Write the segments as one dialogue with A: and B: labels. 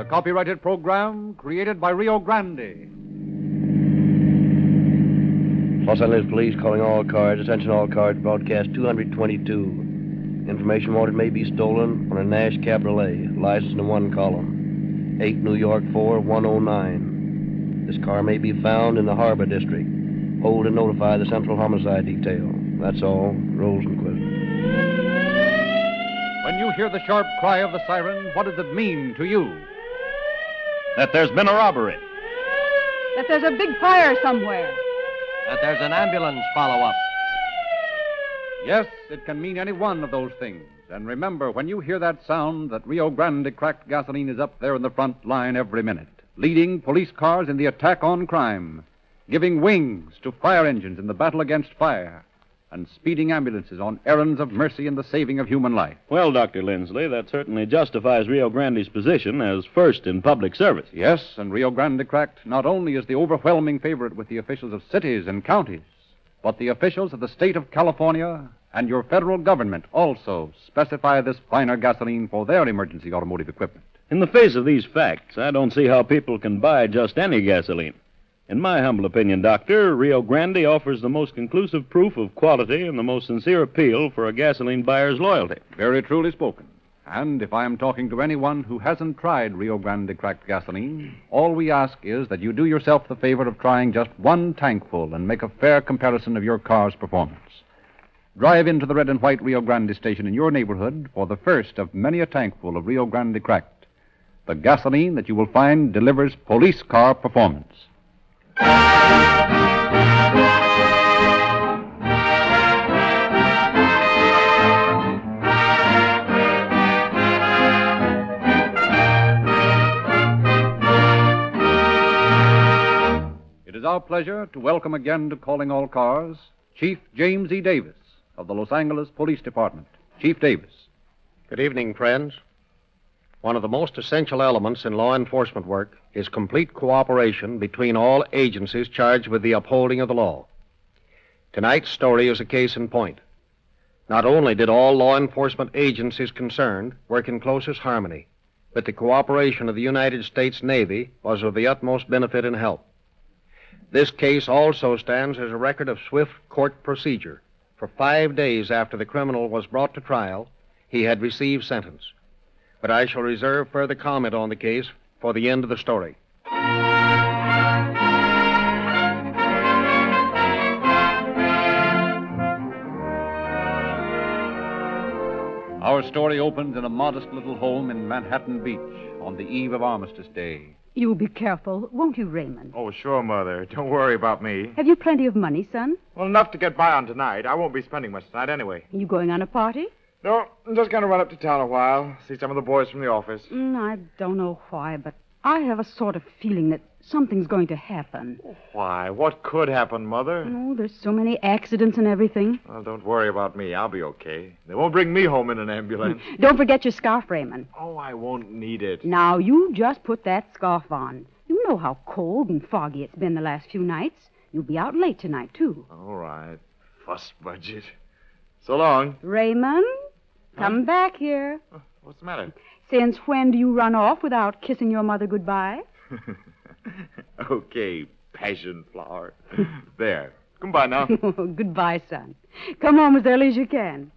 A: copyrighted program created by Rio Grande.
B: Los Angeles Police calling all cars. Attention all cars. Broadcast 222. Information wanted may be stolen on a Nash Cabriolet. License in one column. 8 New York 4109. This car may be found in the Harbor District. Hold and notify the Central Homicide Detail. That's all. Rosenquist.
A: When you hear the sharp cry of the siren, what does it mean to you?
C: That there's been a robbery.
D: That there's a big fire somewhere.
E: That there's an ambulance follow-up.
A: Yes, it can mean any one of those things. And remember, when you hear that sound, that Rio Grande cracked gasoline is up there in the front line every minute, leading police cars in the attack on crime, giving wings to fire engines in the battle against fire, and speeding ambulances on errands of mercy and the saving of human life.
C: Well, Dr. Lindsley, that certainly justifies Rio Grande's position as first in public service.
A: Yes, and Rio Grande cracked not only is the overwhelming favorite with the officials of cities and counties, but the officials of the state of California and your federal government also specify this finer gasoline for their emergency automotive equipment.
C: In the face of these facts, I don't see how people can buy just any gasoline. In my humble opinion, Doctor, Rio Grande offers the most conclusive proof of quality and the most sincere appeal for a gasoline buyer's loyalty.
A: Very truly spoken. And if I am talking to anyone who hasn't tried Rio Grande cracked gasoline, all we ask is that you do yourself the favor of trying just one tankful and make a fair comparison of your car's performance. Drive into the red and white Rio Grande station in your neighborhood for the first of many a tankful of Rio Grande cracked. The gasoline that you will find delivers police car performance. It is our pleasure to welcome again to Calling All Cars Chief James E. Davis of the Los Angeles Police Department. Chief Davis.
F: Good evening, friends. One of the most essential elements in law enforcement work is complete cooperation between all agencies charged with the upholding of the law. Tonight's story is a case in point. Not only did all law enforcement agencies concerned work in closest harmony, but the cooperation of the United States Navy was of the utmost benefit and help. This case also stands as a record of swift court procedure. For 5 days after the criminal was brought to trial, he had received sentence. But I shall reserve further comment on the case for the end of the story.
A: Our story opens in a modest little home in Manhattan Beach on the eve of Armistice Day.
D: You be careful, won't you, Raymond?
G: Oh, sure, Mother. Don't worry about me.
D: Have you plenty of money, son?
G: Well, enough to get by on tonight. I won't be spending much tonight anyway.
D: You going on a party?
G: No, I'm just going to run up to town a while, see some of the boys from the office.
D: I don't know why, but I have a sort of feeling that something's going to happen.
G: Why? What could happen, Mother?
D: Oh, there's so many accidents and everything.
G: Well, don't worry about me. I'll be okay. They won't bring me home in an ambulance.
D: Don't forget your scarf, Raymond.
G: Oh, I won't need it.
D: Now, you just put that scarf on. You know how cold and foggy it's been the last few nights. You'll be out late tonight, too.
G: All right. Fuss budget. So long.
D: Raymond, come back here.
G: What's the matter?
D: Since when do you run off without kissing your mother goodbye?
G: Okay, passion flower. There. Goodbye now.
D: Goodbye, son. Come home as early as you can.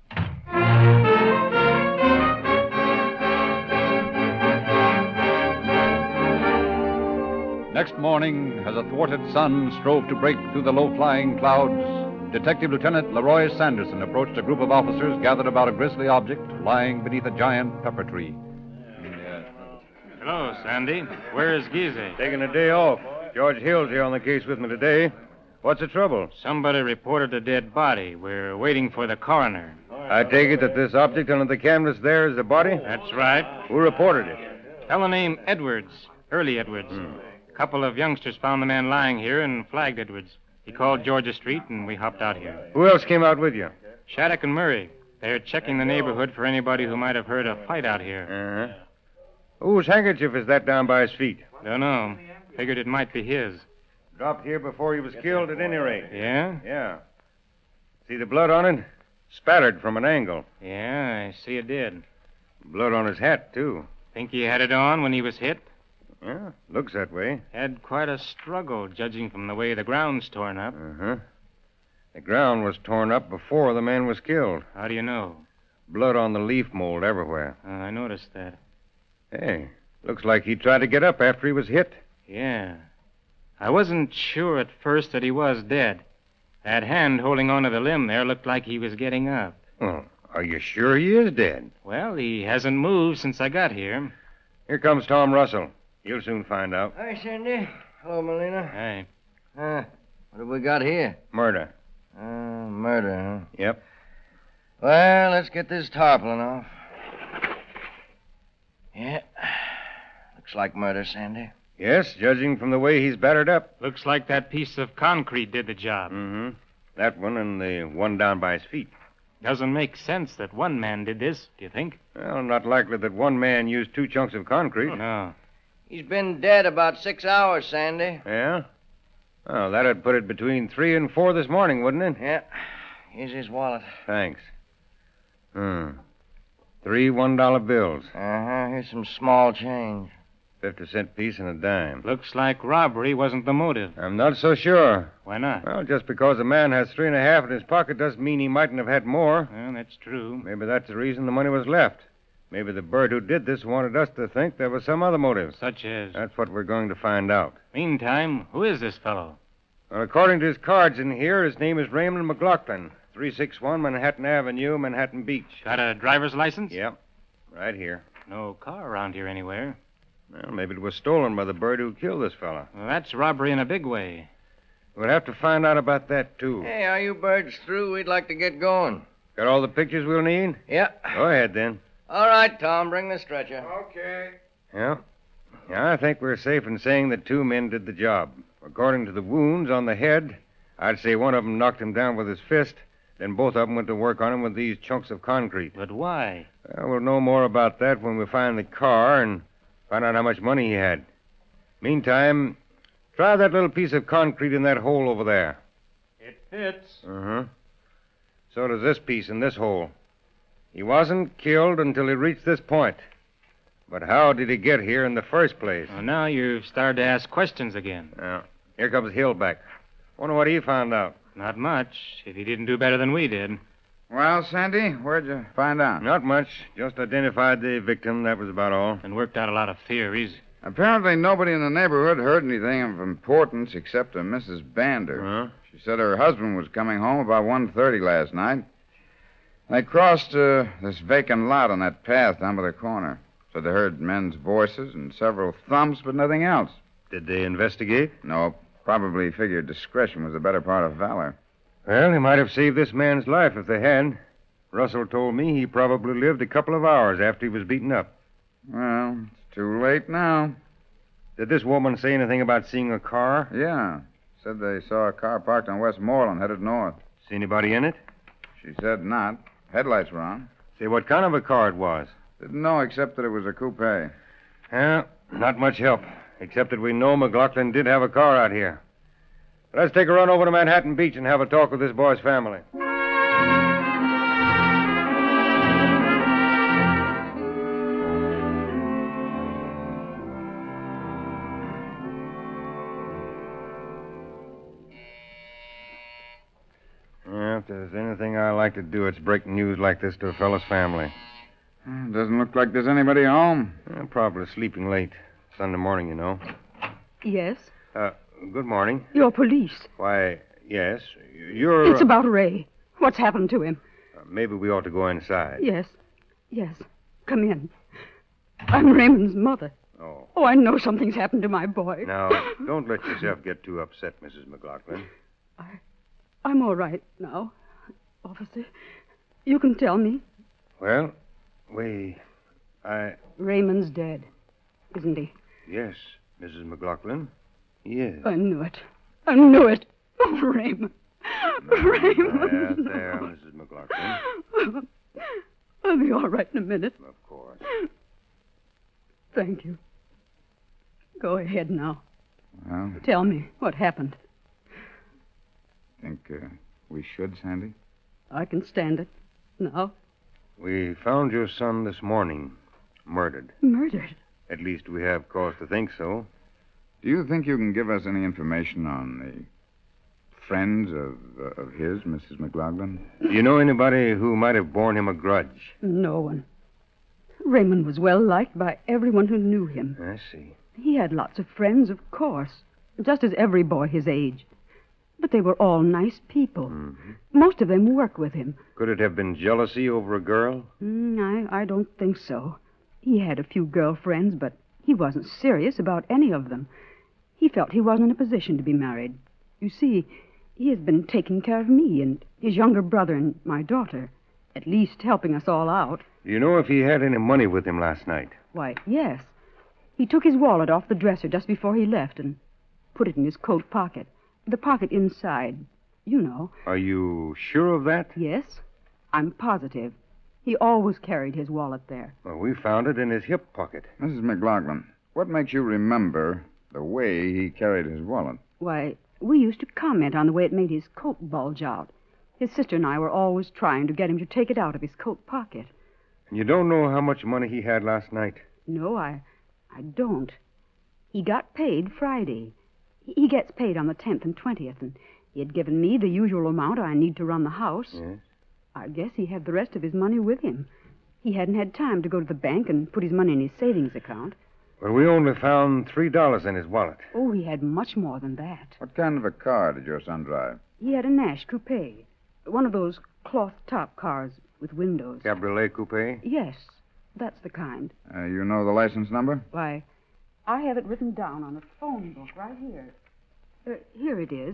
A: Next morning, as a thwarted sun strove to break through the low-flying clouds, Detective Lieutenant Leroy Sanderson approached a group of officers gathered about a grisly object lying beneath a giant pepper tree.
H: Hello, Sandy. Where is Giese?
B: Taking a day off. George Hill's here on the case with me today. What's the trouble?
H: Somebody reported a dead body. We're waiting for the coroner.
B: I take it that this object under the canvas there is the body?
H: That's right.
B: Who reported it?
H: Fellow named Edwards. Hurley Edwards. A couple of youngsters found the man lying here and flagged Edwards. He called Georgia Street, and we hopped out here.
B: Who else came out with you?
H: Shattuck and Murray. They're checking the neighborhood for anybody who might have heard a fight out here.
B: Uh-huh. Whose handkerchief is that down by his feet?
H: Don't know. Figured it might be his.
B: Dropped here before he was killed at any rate.
H: Yeah?
B: Yeah. See the blood on it? Spattered from an angle.
H: Yeah, I see it did.
B: Blood on his hat, too.
H: Think he had it on when he was hit?
I: Yeah, looks that way.
H: Had quite a struggle, judging from the way the ground's torn up.
I: Uh-huh. The ground was torn up before the man was killed.
H: How do you know?
I: Blood on the leaf mold everywhere.
H: I noticed that.
I: Hey, looks like he tried to get up after he was hit.
H: Yeah. I wasn't sure at first that he was dead. That hand holding onto the limb there looked like he was getting up.
I: Well, are you sure he is dead?
H: Well, he hasn't moved since I got here.
I: Here comes Tom Russell. You'll soon find out.
B: Hi, Sandy. Hello, Melina.
H: Hey.
B: What have we got here?
I: Murder.
B: Murder, huh?
I: Yep.
B: Well, let's get this tarpaulin off. Yeah. Looks like murder, Sandy.
I: Yes, judging from the way he's battered up.
H: Looks like that piece of concrete did the job.
I: Mm-hmm. That one and the one down by his feet.
H: Doesn't make sense that one man did this, do you think?
I: Well, not likely that one man used 2 chunks of concrete.
H: Oh, no.
B: He's been dead about 6 hours, Sandy.
I: Yeah? Oh, that'd put it between 3 and 4 this morning, wouldn't it?
B: Yeah. Here's his wallet.
I: Thanks. 3 $1 bills.
B: Here's some small change.
I: 50-cent piece and a dime.
H: Looks like robbery wasn't the motive.
I: I'm not so sure.
H: Why not?
I: Well, just because a man has 3 1/2 in his pocket doesn't mean he mightn't have had more.
H: Well, that's true.
I: Maybe that's the reason the money was left. Maybe the bird who did this wanted us to think there was some other motive.
H: Such as?
I: That's what we're going to find out.
H: Meantime, who is this fellow?
I: Well, according to his cards in here, his name is Raymond McLaughlin, 361 Manhattan Avenue, Manhattan Beach.
H: Got a driver's license?
I: Yep, right here.
H: No car around here anywhere.
I: Well, maybe it was stolen by the bird who killed this fella.
H: Well, that's robbery in a big way.
I: We'll have to find out about that, too.
B: Hey, are you birds through? We'd like to get going.
I: Got all the pictures we'll need?
B: Yeah.
I: Go ahead, then.
B: All right, Tom, bring the stretcher.
G: Okay.
I: Yeah, I think we're safe in saying that 2 men did the job. According to the wounds on the head, I'd say one of them knocked him down with his fist, then both of them went to work on him with these chunks of concrete.
H: But why?
I: Well, we'll know more about that when we find the car and find out how much money he had. Meantime, try that little piece of concrete in that hole over there.
H: It fits.
I: Uh-huh. So does this piece in this hole. He wasn't killed until he reached this point. But how did he get here in the first place?
H: Well, now you've started to ask questions again.
I: Here comes Hillback. Wonder what he found out.
H: Not much, if he didn't do better than we did.
J: Well, Sandy, where'd you find out?
I: Not much. Just identified the victim. That was about all.
H: And worked out a lot of theories.
J: Apparently nobody in the neighborhood heard anything of importance except a Mrs. Bander.
I: Huh?
J: She said her husband was coming home about 1:30 last night. They crossed this vacant lot on that path down by the corner. Said they heard men's voices and several thumps, but nothing else.
I: Did they investigate?
J: No, probably figured discretion was the better part of valor.
I: Well, they might have saved this man's life if they had. Russell told me he probably lived a couple of hours after he was beaten up.
J: Well, it's too late now.
I: Did this woman say anything about seeing a car?
J: Yeah. Said they saw a car parked on Westmoreland headed north.
I: See anybody in it?
J: She said not. Headlights were on.
I: Say, what kind of a car it was?
J: Didn't know except that it was a coupe.
I: Well, not much help, except that we know McLaughlin did have a car out here. Let's take a run over to Manhattan Beach and have a talk with this boy's family. Yeah, if there's anything I like to do, it's break news like this to a fellow's family.
J: Doesn't look like there's anybody home.
I: Probably sleeping late. Sunday morning, you know.
D: Yes?
I: Good morning.
D: You're police.
I: Why, yes. You're...
D: It's about Ray. What's happened to him?
I: Maybe we ought to go inside.
D: Yes. Yes. Come in. I'm Raymond's mother.
I: Oh.
D: Oh, I know something's happened to my boy.
I: Now, don't let yourself get too upset, Mrs. McLaughlin.
D: I'm all right now. Officer, you can tell me.
I: Well,
D: Raymond's dead, isn't he?
I: Yes, Mrs. McLaughlin. He is.
D: I knew it. I knew it. Oh, Raymond. Raymond.
I: There, Mrs. McLaughlin.
D: I'll be all right in a minute.
I: Of course.
D: Thank you. Go ahead now.
J: Well,
D: Tell me what happened.
J: think we should, Sandy?
D: I can stand it. Now?
I: We found your son this morning, murdered.
D: Murdered?
I: At least we have cause to think so.
J: Do you think you can give us any information on the friends of his, Mrs. McLaughlin?
I: Do you know anybody who might have borne him a grudge?
D: No one. Raymond was well liked by everyone who knew him.
I: I see.
D: He had lots of friends, of course, just as every boy his age. But they were all nice people.
I: Mm-hmm.
D: Most of them worked with him.
I: Could it have been jealousy over a girl?
D: I don't think so. He had a few girlfriends, but he wasn't serious about any of them. He felt he wasn't in a position to be married. You see, he has been taking care of me and his younger brother and my daughter, at least helping us all out.
I: Do you know if he had any money with him last night?
D: Why, yes. He took his wallet off the dresser just before he left and put it in his coat pocket. The pocket inside, you know.
I: Are you sure of that?
D: Yes, I'm positive. He always carried his wallet there.
I: Well, we found it in his hip pocket.
J: Mrs. McLaughlin, what makes you remember the way he carried his wallet?
D: Why, we used to comment on the way it made his coat bulge out. His sister and I were always trying to get him to take it out of his coat pocket.
I: And you don't know how much money he had last night?
D: No, I don't. He got paid Friday. He gets paid on the 10th and 20th, and he had given me the usual amount I need to run the house.
I: Yes.
D: I guess he had the rest of his money with him. He hadn't had time to go to the bank and put his money in his savings account.
I: Well, we only found $3 in his wallet.
D: Oh, he had much more than that.
J: What kind of a car did your son drive?
D: He had a Nash coupe. One of those cloth-top cars with windows.
I: Cabriolet coupe?
D: Yes, that's the kind.
J: You know the license number?
D: Why, I have it written down on a phone book right here. Here it is.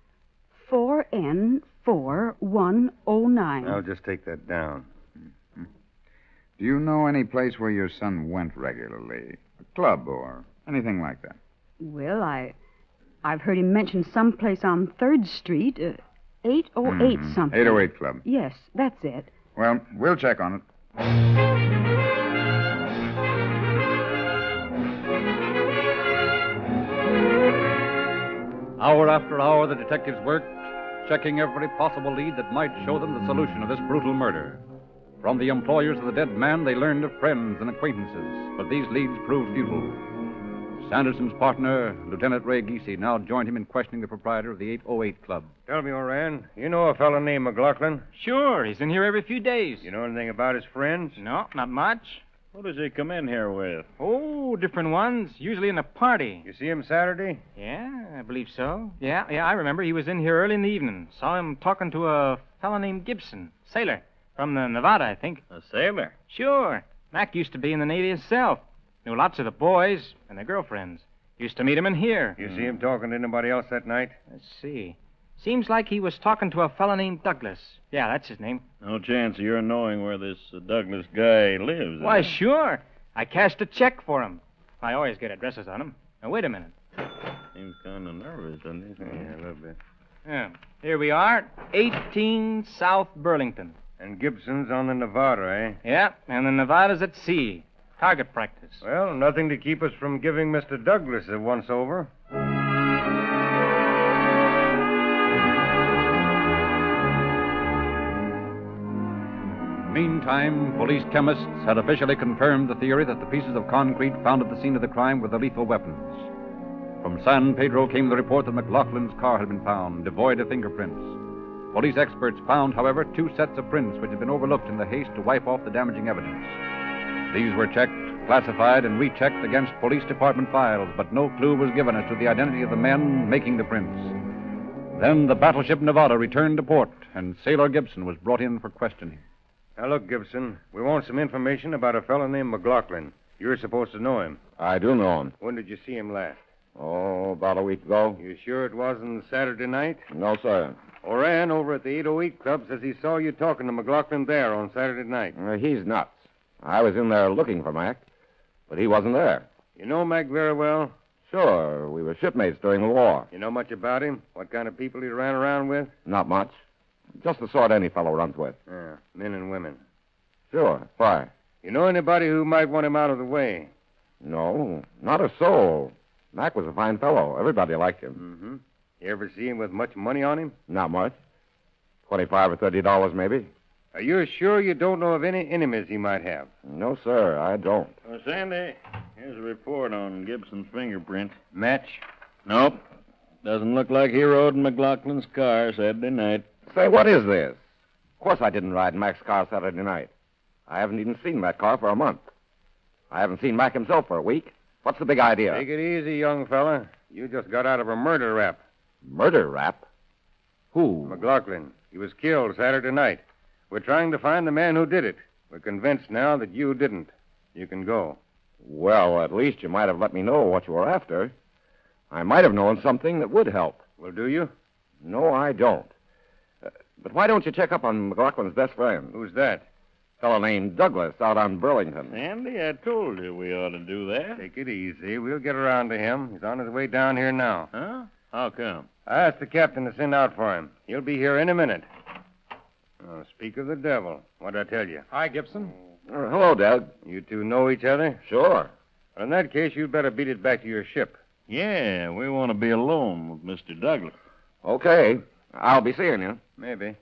D: 4N4109.
I: I'll just take that down.
J: Mm-hmm. Do you know any place where your son went regularly? A club or anything like that?
D: Well, I've heard him mention some place on 3rd Street, 808 something.
J: 808 Club.
D: Yes, that's it.
J: Well, we'll check on it.
A: Hour after hour, the detectives worked, checking every possible lead that might show them the solution of this brutal murder. From the employers of the dead man, they learned of friends and acquaintances, but these leads proved futile. Sanderson's partner, Lieutenant Ray Giese, now joined him in questioning the proprietor of the 808 Club.
I: Tell me, Oran, you know a fellow named McLaughlin?
H: Sure, he's in here every few days.
I: You know anything about his friends?
H: No, not much.
C: What does he come in here with?
H: Oh, different ones, usually in a party.
I: You see him Saturday?
H: Yeah, I believe so. Yeah, I remember he was in here early in the evening. Saw him talking to a fellow named Gibson, sailor, from the Nevada, I think.
C: A sailor?
H: Sure. Mac used to be in the Navy himself. Knew lots of the boys and their girlfriends. Used to meet him in here.
I: You see him talking to anybody else that night?
H: Let's see. Seems like he was talking to a fellow named Douglas. Yeah, that's his name.
C: No chance of your knowing where this Douglas guy lives.
H: Why,
C: is there?
H: sure. I cashed a check for him. I always get addresses on him. Now, wait a minute.
C: Seems kind of nervous, doesn't he?
I: Yeah, a little bit.
H: Yeah. Here we are, 18 South Burlington.
I: And Gibson's on the Nevada, eh?
H: Yeah, and the Nevada's at sea. Target practice.
I: Well, nothing to keep us from giving Mr. Douglas a once-over.
A: Meantime, police chemists had officially confirmed the theory that the pieces of concrete found at the scene of the crime were the lethal weapons. From San Pedro came the report that McLaughlin's car had been found, devoid of fingerprints. Police experts found, however, 2 sets of prints which had been overlooked in the haste to wipe off the damaging evidence. These were checked, classified, and rechecked against police department files, but no clue was given as to the identity of the men making the prints. Then the battleship Nevada returned to port, and Sailor Gibson was brought in for questioning.
I: Now, look, Gibson, we want some information about a fellow named McLaughlin. You're supposed to know him.
K: I do know him.
I: When did you see him last?
K: Oh, about a week ago.
I: You sure it wasn't Saturday night?
K: No, sir.
I: Oran over at the 808 Club says he saw you talking to McLaughlin there on Saturday night.
K: He's nuts. I was in there looking for Mac, but he wasn't there.
I: You know Mac very well?
K: Sure, we were shipmates during the war.
I: You know much about him? What kind of people he ran around with?
K: Not much. Just the sort any fellow runs with.
I: Yeah, men and women.
K: Sure. Why?
I: You know anybody who might want him out of the way?
K: No, not a soul. Mac was a fine fellow. Everybody liked him.
I: Mm-hmm. You ever see him with much money on him?
K: Not much. $25 or $30, maybe.
I: Are you sure you don't know of any enemies he might have?
K: No, sir, I don't.
C: Sandy, Here's a report on Gibson's fingerprint.
I: Match?
C: Nope. Doesn't look like he rode in McLaughlin's car Saturday night.
K: Say, what is this? Of course I didn't ride in Mac's car Saturday night. I haven't even seen that car for a month. I haven't seen Mac himself for a week. What's the big idea?
I: Take it easy, young fella. You just got out of a murder rap.
K: Murder rap? Who?
I: McLaughlin. He was killed Saturday night. We're trying to find the man who did it. We're convinced now that you didn't. You can go.
K: Well, at least you might have let me know what you were after. I might have known something that would help.
I: Well, do you?
K: No, I don't. But why don't you check up on McLaughlin's best friend?
I: Who's that?
K: A fellow named Douglas out on Burlington.
C: Andy, I told you we ought to do that.
I: Take it easy. We'll get around to him. He's on his way down here now.
C: Huh? How come?
I: I asked the captain to send out for him. He'll be here in a minute. Oh, speak of the devil. What'd I tell you?
L: Hi, Gibson.
K: Hello, Doug.
I: You two know each other?
K: Sure.
I: Well, in that case, you'd better beat it back to your ship.
C: Yeah, we want to be alone with Mr. Douglas.
K: Okay. I'll be seeing you.
I: Maybe.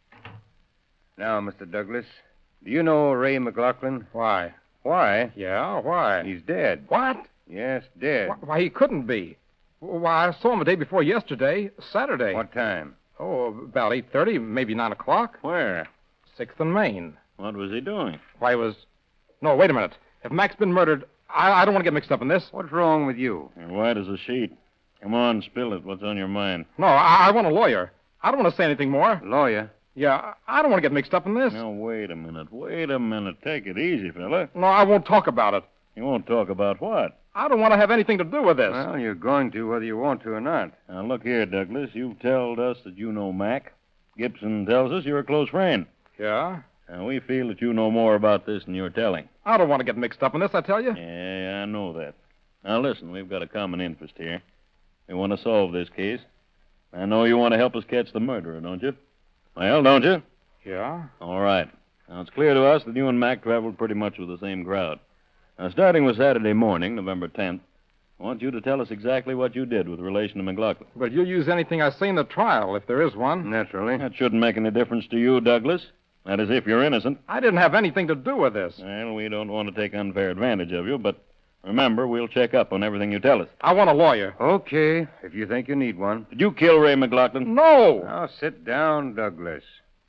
I: Now, Mr. Douglas, do you know Ray McLaughlin?
L: Why?
I: Why?
L: Yeah, why?
I: He's dead.
L: What?
I: Yes, dead.
L: Why, he couldn't be. Why, I saw him the day before yesterday, Saturday.
I: What time?
L: Oh, about 8:30, maybe 9 o'clock.
C: Where?
L: 6th and Main.
C: What was he doing?
L: Why, was... No, wait a minute. If Mac's been murdered, I don't want to get mixed up in this.
I: What's wrong with you?
C: You're white as a sheet. Come on, spill it. What's on your mind?
L: No, I want a lawyer. I don't want to say anything more.
I: Lawyer?
L: Yeah, I don't want to get mixed up in this.
C: Now, wait a minute. Wait a minute. Take it easy, fella.
L: No, I won't talk about it.
C: You won't talk about what?
L: I don't want to have anything to do with this.
I: Well, you're going to, whether you want to or not.
C: Now, look here, Douglas. You've told us that you know Mac. Gibson tells us you're a close friend.
L: Yeah?
C: And we feel that you know more about this than you're telling.
L: I don't want to get mixed up in this, I tell you.
C: Yeah, I know that. Now, listen, we've got a common interest here. We want to solve this case. I know you want to help us catch the murderer, don't you? Well, don't you?
L: Yeah?
C: All right. Now, it's clear to us that you and Mac traveled pretty much with the same crowd. Now, starting with Saturday morning, November 10th, I want you to tell us exactly what you did with relation to McLaughlin.
L: But you'll use anything I say in the trial, if there is one.
I: Naturally.
C: That shouldn't make any difference to you, Douglas. That is, if you're innocent.
L: I didn't have anything to do with this.
C: Well, we don't want to take unfair advantage of you, but remember, we'll check up on everything you tell us.
L: I want a lawyer.
I: Okay, if you think you need one.
C: Did you kill Ray McLaughlin?
L: No!
I: Now, sit down, Douglas.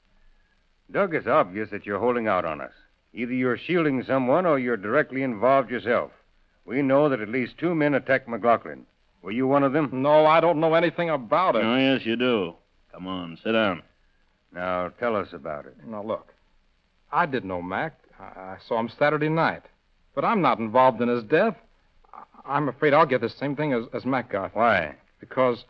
I: Doug, it's obvious that you're holding out on us. Either you're shielding someone or you're directly involved yourself. We know that at least 2 men attacked McLaughlin. Were you one of them?
L: No, I don't know anything about it.
C: Oh, yes, you do. Come on, sit down.
I: Now, tell us about it.
L: Now, look. I did know Mac. I saw him Saturday night. But I'm not involved in his death. I'm afraid I'll get the same thing as Mac got.
I: Why?
L: Because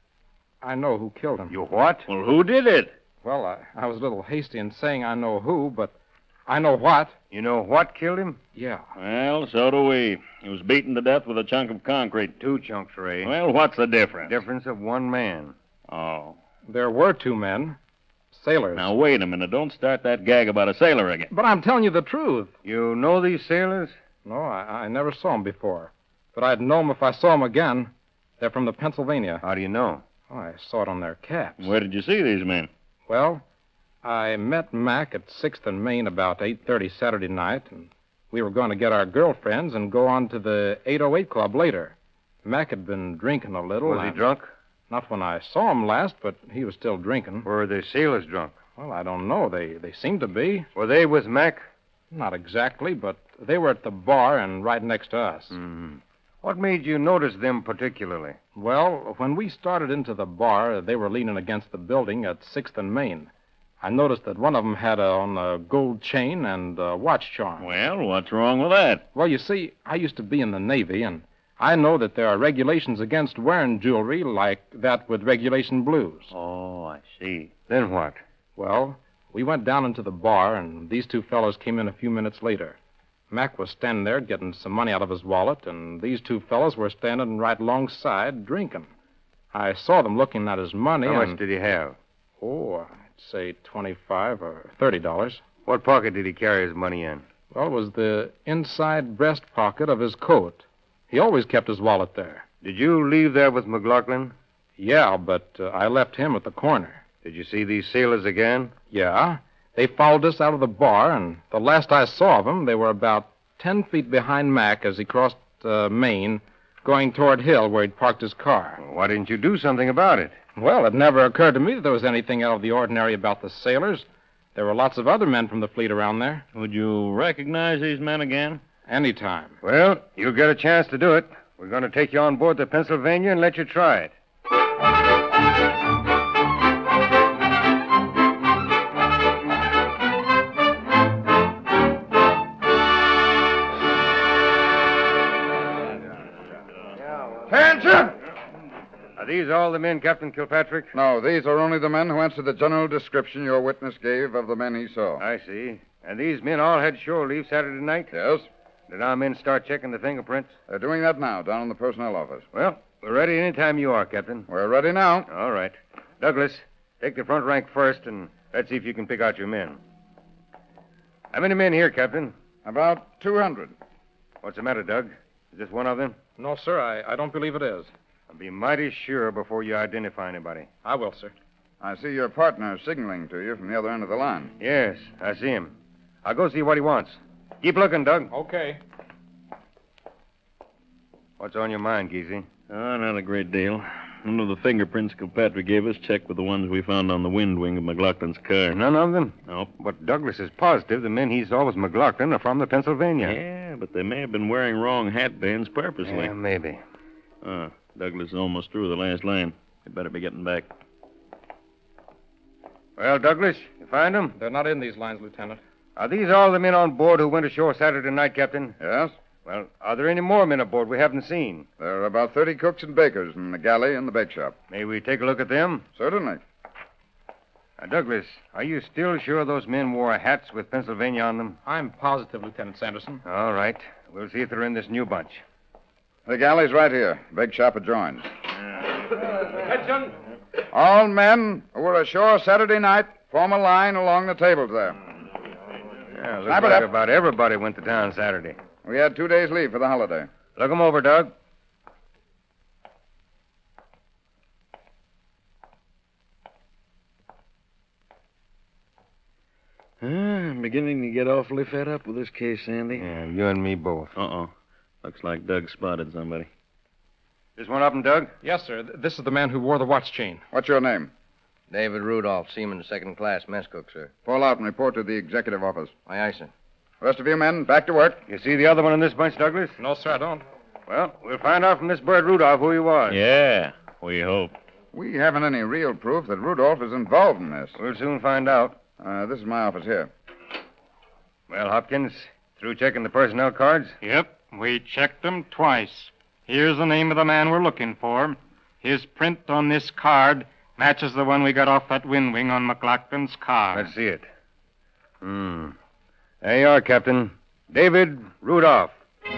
L: I know who killed him.
I: You what?
C: Well, who did it?
L: Well, I was a little hasty in saying I know who, but I know what.
I: You know what killed him?
L: Yeah.
C: Well, so do we. He was beaten to death with a chunk of concrete.
I: 2 chunks, Ray.
C: Well, what's the difference?
I: Difference of 1 man.
C: Oh.
L: There were 2 men. Sailors.
C: Now, wait a minute. Don't start that gag about a sailor again.
L: But I'm telling you the truth.
I: You know these sailors?
L: No, I never saw them before. But I'd know them if I saw them again. They're from the Pennsylvania.
I: How do you know?
L: Oh, I saw it on their caps.
C: Where did you see these men?
L: Well, I met Mac at 6th and Main about 8:30 Saturday night, and we were going to get our girlfriends and go on to the 808 Club later. Mac had been drinking a little.
I: Was he drunk?
L: Not when I saw him last, but he was still drinking.
I: Were the sailors drunk?
L: Well, I don't know. They seemed to be.
I: Were they with Mac?
L: Not exactly, but they were at the bar and right next to us.
I: Mm-hmm. What made you notice them particularly?
L: Well, when we started into the bar, they were leaning against the building at 6th and Main. I noticed that one of them had on a gold chain and a watch charm.
C: Well, what's wrong with that?
L: Well, you see, I used to be in the Navy, and I know that there are regulations against wearing jewelry like that with regulation blues.
C: Oh, I see.
I: Then what?
L: Well, we went down into the bar, and these 2 fellows came in a few minutes later. Mac was standing there getting some money out of his wallet, and these 2 fellows were standing right alongside drinking. I saw them looking at his money.
I: How much did he have?
L: Oh, I'd say $25 or $30.
I: What pocket did he carry his money in?
L: Well, it was the inside breast pocket of his coat. He always kept his wallet there.
I: Did you leave there with McLaughlin?
L: Yeah, but I left him at the corner.
I: Did you see these sailors again?
L: Yeah. They followed us out of the bar, and the last I saw of them, they were about 10 feet behind Mac as he crossed Main, going toward Hill where he'd parked his car.
I: Why didn't you do something about it?
L: Well, it never occurred to me that there was anything out of the ordinary about the sailors. There were lots of other men from the fleet around there.
C: Would you recognize these men again?
L: Anytime.
I: Well, you'll get a chance to do it. We're going to take you on board the Pennsylvania and let you try it.
J: Attention!
I: Are these all the men, Captain Kilpatrick?
J: No, these are only the men who answer the general description your witness gave of the men he saw.
I: I see. And these men all had shore leave Saturday night?
J: Yes.
I: Did our men start checking the fingerprints?
J: They're doing that now, down in the personnel office.
I: Well, we're ready any time you are, Captain.
J: We're ready now.
I: All right. Douglas, take the front rank first, and let's see if you can pick out your men. How many men here, Captain?
J: About 200.
I: What's the matter, Doug? Is this one of them?
L: No, sir, I don't believe it is.
I: I'll be mighty sure before you identify anybody.
L: I will, sir.
J: I see your partner signaling to you from the other end of the line.
I: Yes, I see him. I'll go see what he wants. Keep looking, Doug.
L: Okay.
I: What's on your mind, Geezy?
C: Oh, not a great deal. None of the fingerprints Kilpatrick gave us checked with the ones we found on the wind wing of McLaughlin's car.
I: None of them?
C: Nope.
I: But Douglas is positive the men he saw with McLaughlin are from the Pennsylvania.
C: Yeah, but they may have been wearing wrong hat bands purposely.
I: Yeah, maybe.
C: Douglas is almost through the last line. We'd better be getting back.
I: Well, Douglas, you find them?
L: They're not in these lines, Lieutenant.
I: Are these all the men on board who went ashore Saturday night, Captain?
J: Yes.
I: Well, are there any more men aboard we haven't seen?
J: There are about 30 cooks and bakers in the galley and the bake shop.
I: May we take a look at them?
J: Certainly.
I: Now, Douglas, are you still sure those men wore hats with Pennsylvania on them?
L: I'm positive, Lieutenant Sanderson.
I: All right. We'll see if they're in this new bunch.
J: The galley's right here. Bake shop adjoins.
L: Attention!
J: All men who were ashore Saturday night form a line along the tables there.
I: Yeah, looks
J: Snap it
I: like
J: up.
I: about everybody went to town Saturday.
J: We had 2 days leave for the holiday.
I: Look 'em over, Doug.
C: I'm beginning to get awfully fed up with this case, Sandy.
I: Yeah, you and me both.
C: Uh-oh. Looks like Doug spotted somebody.
I: This one up and Doug?
L: Yes, sir. This is the man who wore the watch chain.
J: What's your name?
E: David Rudolph, seaman, second class, mess cook, sir.
J: Fall out and report to the executive office.
E: Aye, sir.
J: Rest of you men, back to work.
I: You see the other one in this bunch, Douglas?
L: No, sir, I don't.
I: Well, we'll find out from this bird Rudolph who he was.
C: Yeah, we hope.
J: We haven't any real proof that Rudolph is involved in this.
I: We'll soon find out.
J: This is my office here.
I: Well, Hopkins, through checking the personnel cards?
H: Yep, we checked them twice. Here's the name of the man we're looking for. His print on this card matches the one we got off that wind wing on McLaughlin's car.
I: Let's see it. There you are, Captain. David Rudolph.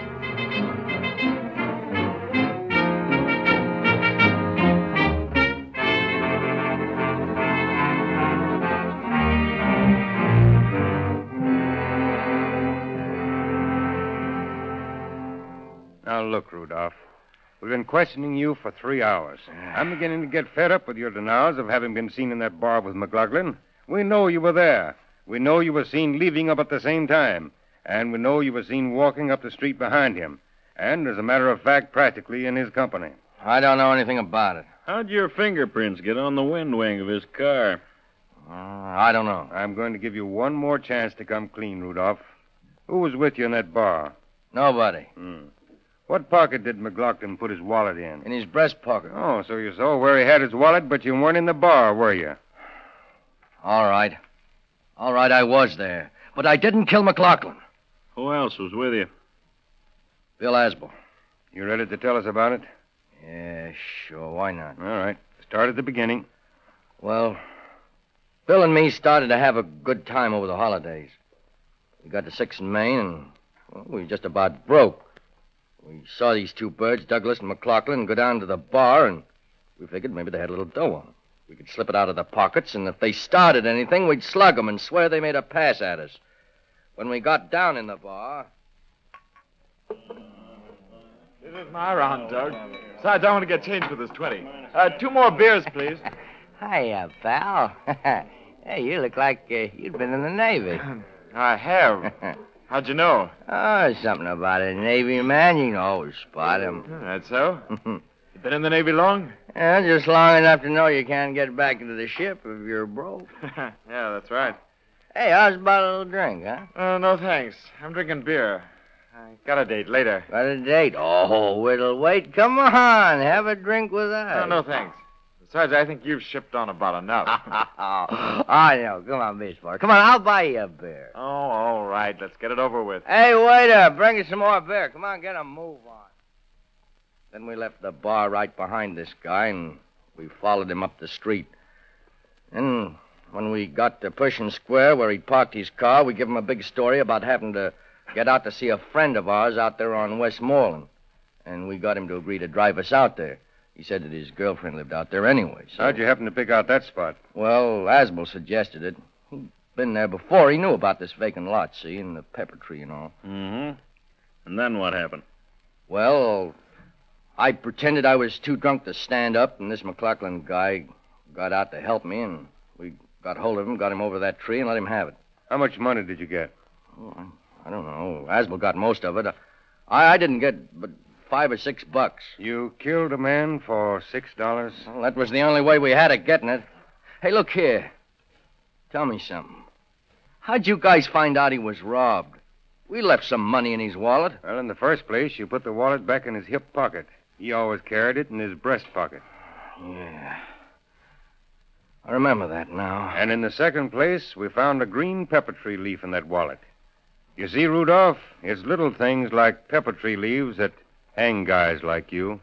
I: Now, look, Rudolph. We've been questioning you for 3 hours. I'm beginning to get fed up with your denials of having been seen in that bar with McLaughlin. We know you were there. We know you were seen leaving up at the same time. And we know you were seen walking up the street behind him. And, as a matter of fact, practically in his company.
E: I don't know anything about it.
C: How'd your fingerprints get on the wind wing of his car?
E: I don't know.
I: I'm going to give you one more chance to come clean, Rudolph. Who was with you in that bar?
E: Nobody.
I: What pocket did McLaughlin put his wallet in?
E: In his breast pocket.
I: Oh, so you saw where he had his wallet, but you weren't in the bar, were you?
E: All right. All right, I was there. But I didn't kill McLaughlin.
C: Who else was with you?
E: Bill Asbel.
I: You ready to tell us about it?
E: Yeah, sure. Why not?
I: All right. Start at the beginning.
E: Well, Bill and me started to have a good time over the holidays. We got to 6th and Main, and we just about broke. We saw these two birds, Douglas and McLaughlin, go down to the bar, and we figured maybe they had a little dough on them. We could slip it out of their pockets, and if they started anything, we'd slug them and swear they made a pass at us. When we got down in the bar...
G: This is my round, Doug. Besides, I want to get change for this 20. 2 more beers, please.
M: Hiya, pal. Hey, you look like you'd been in the Navy.
G: I have. How'd you know?
E: Oh, something about a Navy man. You can always spot him.
G: That's so? You been in the Navy long?
E: Yeah, just long enough to know you can't get back into the ship if you're broke.
G: Yeah, that's right.
E: Hey, how's about a little drink, huh?
G: No, thanks. I'm drinking beer. I got a date later.
E: Got a date? Oh, it'll wait. Come on, have a drink with us.
G: No, thanks. Besides, I think you've shipped on about enough.
E: I know. Come on, Miss Boy. Come on, I'll buy you a beer.
G: Oh, all right. Let's get it over with.
E: Hey, waiter, bring us some more beer. Come on, get a move on. Then we left the bar right behind this guy, and we followed him up the street. Then, when we got to Pershing Square, where he'd parked his car, we gave him a big story about having to get out to see a friend of ours out there on Westmoreland. And we got him to agree to drive us out there. He said that his girlfriend lived out there anyway. So...
I: How'd you happen to pick out that spot?
E: Well, Asbel suggested it. He'd been there before. He knew about this vacant lot, see, and the pepper tree and all.
C: Mm-hmm. And then what happened?
E: Well, I pretended I was too drunk to stand up, and this McLaughlin guy got out to help me, and we got hold of him, got him over that tree, and let him have it.
I: How much money did you get?
E: Oh, I don't know. Asbel got most of it. I didn't get but $5 or $6.
I: You killed a man for $6?
E: Well, that was the only way we had of getting it. Hey, look here. Tell me something. How'd you guys find out he was robbed? We left some money in his wallet.
I: Well, in the first place, you put the wallet back in his hip pocket. He always carried it in his breast pocket.
E: Yeah. I remember that now.
I: And in the second place, we found a green pepper tree leaf in that wallet. You see, Rudolph, it's little things like pepper tree leaves that hang guys like you.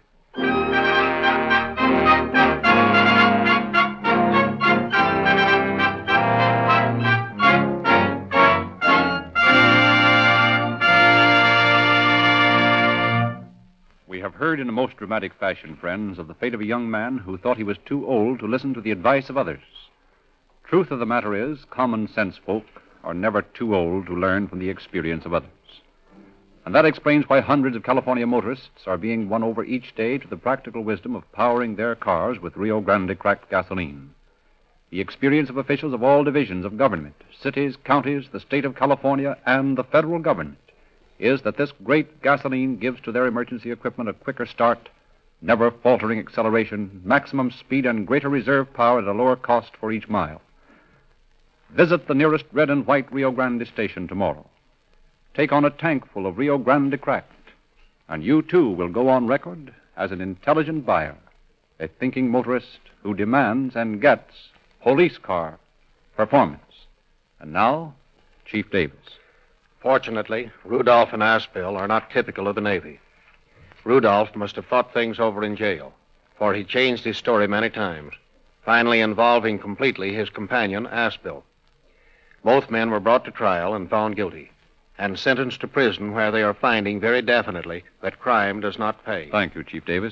A: We have heard in a most dramatic fashion, friends, of the fate of a young man who thought he was too old to listen to the advice of others. Truth of the matter is, common sense folk are never too old to learn from the experience of others. And that explains why hundreds of California motorists are being won over each day to the practical wisdom of powering their cars with Rio Grande cracked gasoline. The experience of officials of all divisions of government, cities, counties, the state of California, and the federal government is that this great gasoline gives to their emergency equipment a quicker start, never faltering acceleration, maximum speed, and greater reserve power at a lower cost for each mile. Visit the nearest red and white Rio Grande station tomorrow. Take on a tank full of Rio Grande cracked, and you, too, will go on record as an intelligent buyer, a thinking motorist who demands and gets police car performance. And now, Chief Davis.
F: Fortunately, Rudolph and Aspel are not typical of the Navy. Rudolph must have thought things over in jail, for he changed his story many times, finally involving completely his companion, Aspel. Both men were brought to trial and found guilty, and sentenced to prison where they are finding very definitely that crime does not pay.
A: Thank you, Chief Davis.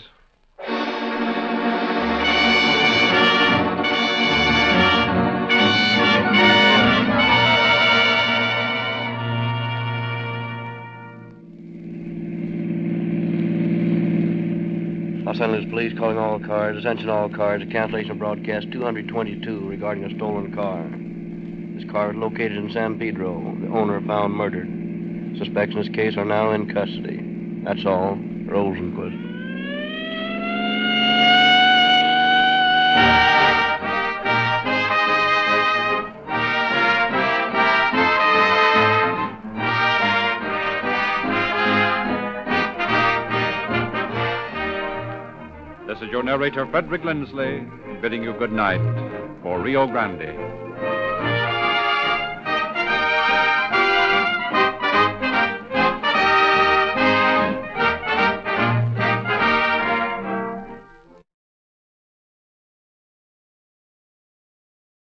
B: Los Angeles Police calling all cars. Attention all cars. A cancellation of broadcast 222 regarding a stolen car. This car is located in San Pedro. The owner found murdered. Suspects in this case are now in custody. That's all. Rosenquist.
A: This is your narrator, Frederick Lindsley, bidding you good night for Rio Grande.